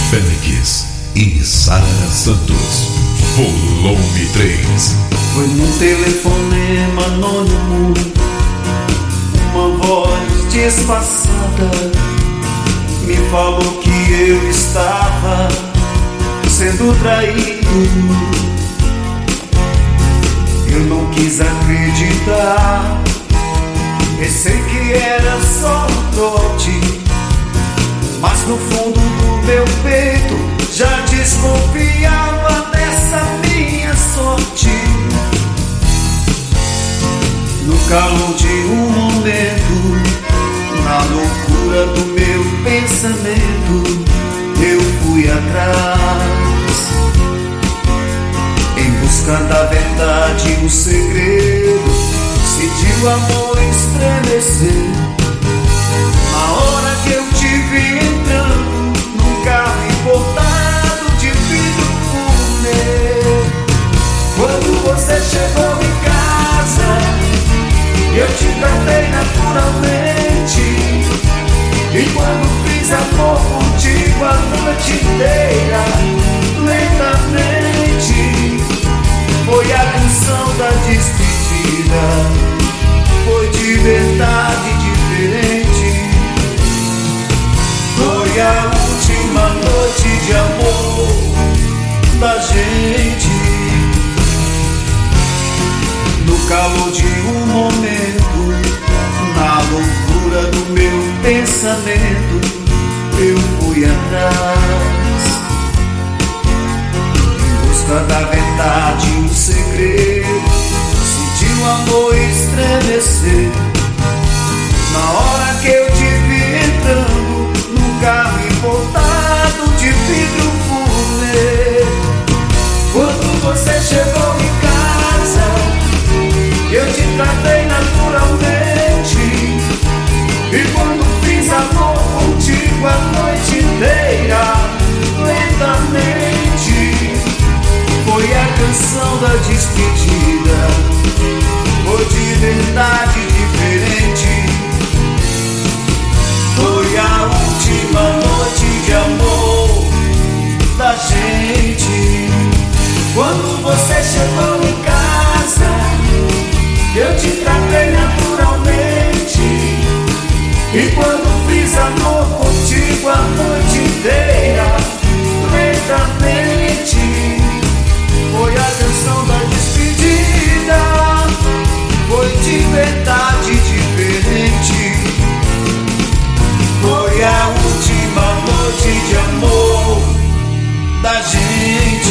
Fênix e Sara Santos, volume 3. Foi num telefonema anônimo, uma voz disfarçada me falou que eu estava sendo traído. Eu não quis acreditar, pensei que era só um trote, mas no fundo do meu peito já desconfiava dessa minha sorte. No calor de um momento, na loucura do meu pensamento, eu fui atrás, em busca da verdade, o segredo. Senti o amor estremecer na hora que eu te vi entrando num carro importado de vidro fumê. Quando você chegou em casa, eu te tratei naturalmente, e quando fiz amor contigo a noite inteira, lentamente, foi a canção da despedida. Foi de verdade diferente. Foi a última noite de amor da gente. No calor de um momento, na loucura do meu pensamento, eu fui atrás, em busca da verdade, um segredo. Senti o amor estremecer na hora que eu te vi entrando num carro importado de vidro fumê. Quando você chegou em casa, eu te tratei naturalmente, e quando fiz amor contigo a noite inteira, lentamente, foi a canção da despedida. Foi de verdade diferente. Foi a última noite de amor da gente. Quando você chegou em casa, eu te tratei naturalmente, e quando fiz amor contigo a noite inteira, lentamente, foi a canção da despedida. Foi de verdade diferente. Foi a última noite de amor da gente.